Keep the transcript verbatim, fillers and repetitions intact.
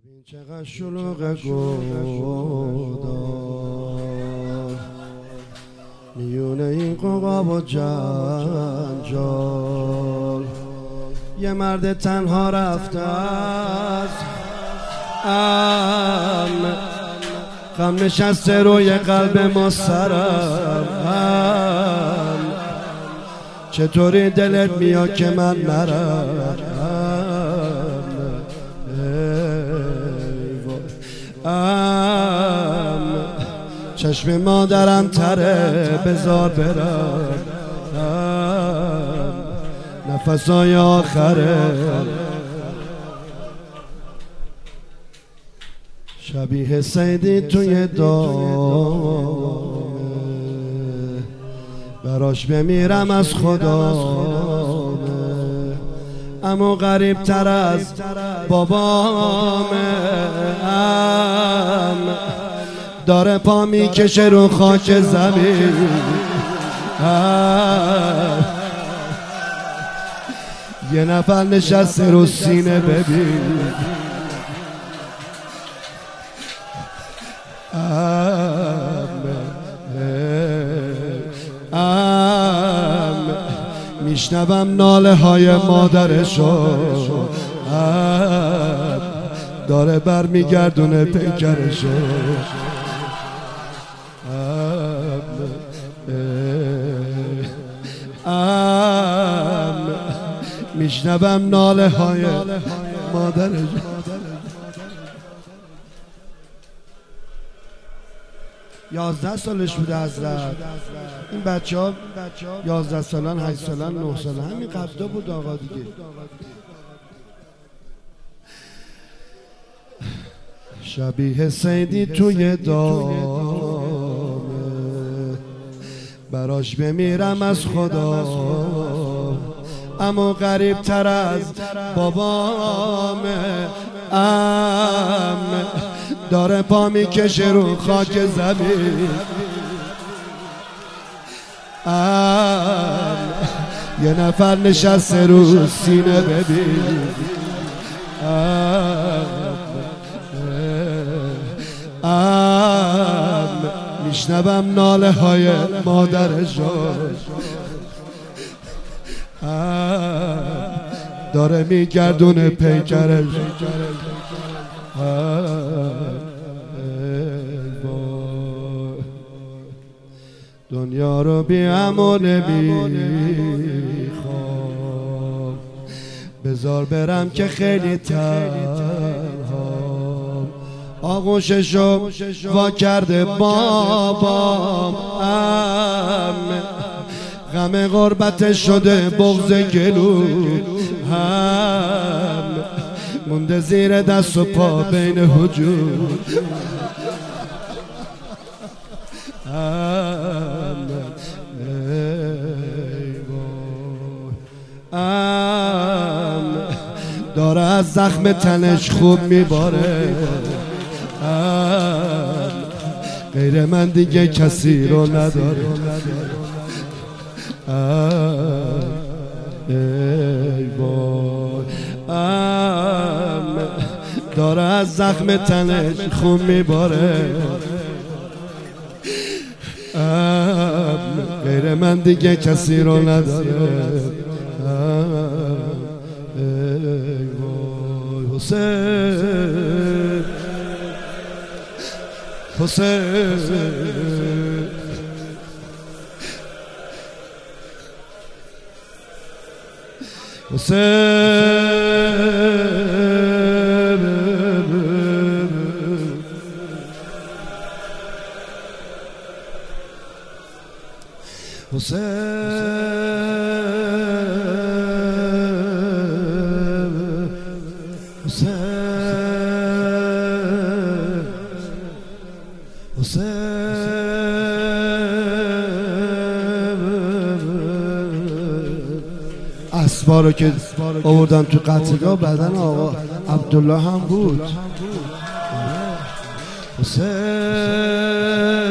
ببین چقدر شلوغ گودار میونه این قوقاب و جنجال، یه مرد تنها رفته از ام غم نشسته روی قلب ما سرم. چطوری دلت میاد که من نرم؟ ام چشم مادرم تره بذار برم، نفسای آخره شبیه سیدی توی دامه، براش بمیرم از خدامه، اما غریب تر از بابامه. ام داره پا میکشه رو خاک زمین، یه نفر نشسته رو سینه ببین. ام ام میشنوم ناله های مادرشو، داره بر میگردونه پیکرشو. ام میشنوم ناله های مادرشو. یازده سالش بوده حضرت. این بچه ها یازده سالان، هشت سالان، نه سالان، همین قبضا بود آقا دیگه. شبیه سیدی توی دامه، براش بمیرم از خدا، اما غریب تر از بابامه. ام داره پا میکشه رو خاک زمین. ام یه نفر نشسته رو سینه ببین. ام ام میشنوم ناله های مادرشو، داره میگردونه پیکرش. دنیا رو بی امونه میخوام، بذار برم که خیلی تنهام. آغوششو وا کرده بابام، ام غم غربت شده بغض گلو، هم مونده زیر دست و پا بین هجوم. ام ام داره از زخم تنش خوب میباره. ام غیر من دیگه کسی رو نداره. ای وای. ام داره از زخم تنش خون میباره. ام غیر من دیگه کسی رو نداره. ای وای. حسین حسین حسین اسبا رو که آوردن تو قتلگاه بدن آقا عبدالله هم بود. حسین